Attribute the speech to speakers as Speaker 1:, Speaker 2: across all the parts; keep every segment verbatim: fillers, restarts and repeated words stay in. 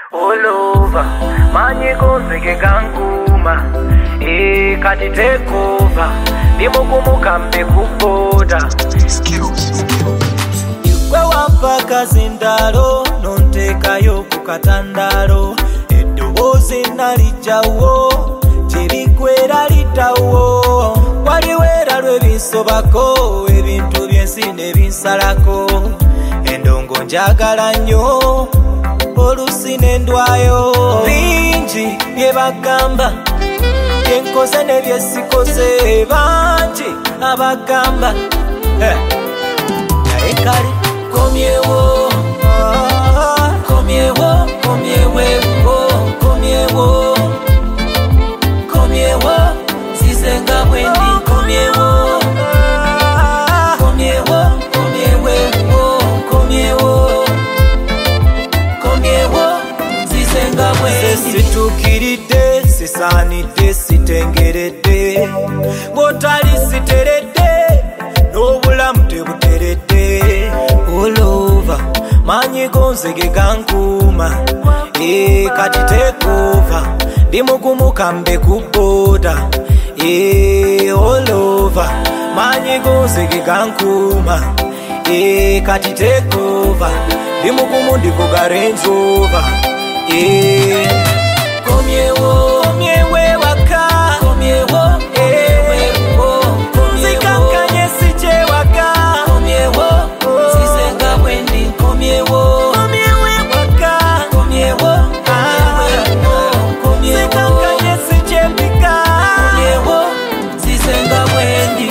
Speaker 1: all over. Manye gonzege gankuma, eh kati take over. Dimukumuka mbe kuboda. Gwe wampaka zindalo, nontekayo ku katandalo. Eddoboozi nalijjawo, tirikwera litawo. Waliwera lwebinsobako, ebintu byensi nebinsalako. Endongo njagala nnyo, olusi n'endwayo. Bingi bye bagamba, bye nkoze ne bye sikoze. Bangi abagamba naye kale komyewo, komyewo, komyewewo, komyewo, komyewo, nzizenga bwendi. Komyewo, komyewo, komyewewo, komyewo, komyewo, nzizenga bwendi. Situkiridde, sisaanidde, sitengeredde, bw'otali siteredde, n'obulamu tebuteredde. All over, manyi gonzege gankuma, eh kati take over. Dimukumuka mbe kuboda, eh all over, manyi gonzege gankuma, eh kati take over. Dimukumu ndikuga Range Rover, eh komyewo, komyewe waka, komyewo, eh nzikankanye sije waka. Komyewo, nzizenga bwendi. Komyewo, komyewe waka, komyewo, komyewo, nzikankanye sije mpika. Komyewo, nzizenga bwendi.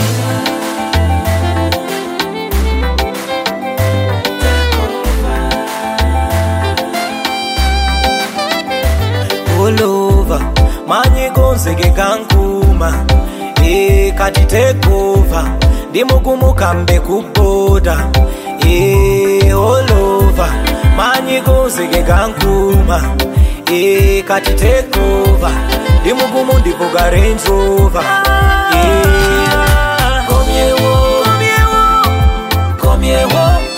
Speaker 1: All over, manyi gonzege gankuma, eh kati take over. Dimukumuka mbe kuboda, eh all over, manyi gonzege gankuma, eh kati take over. Dimukumu ndivuga Range Rover, eh komyewo, komyewo, komyewo.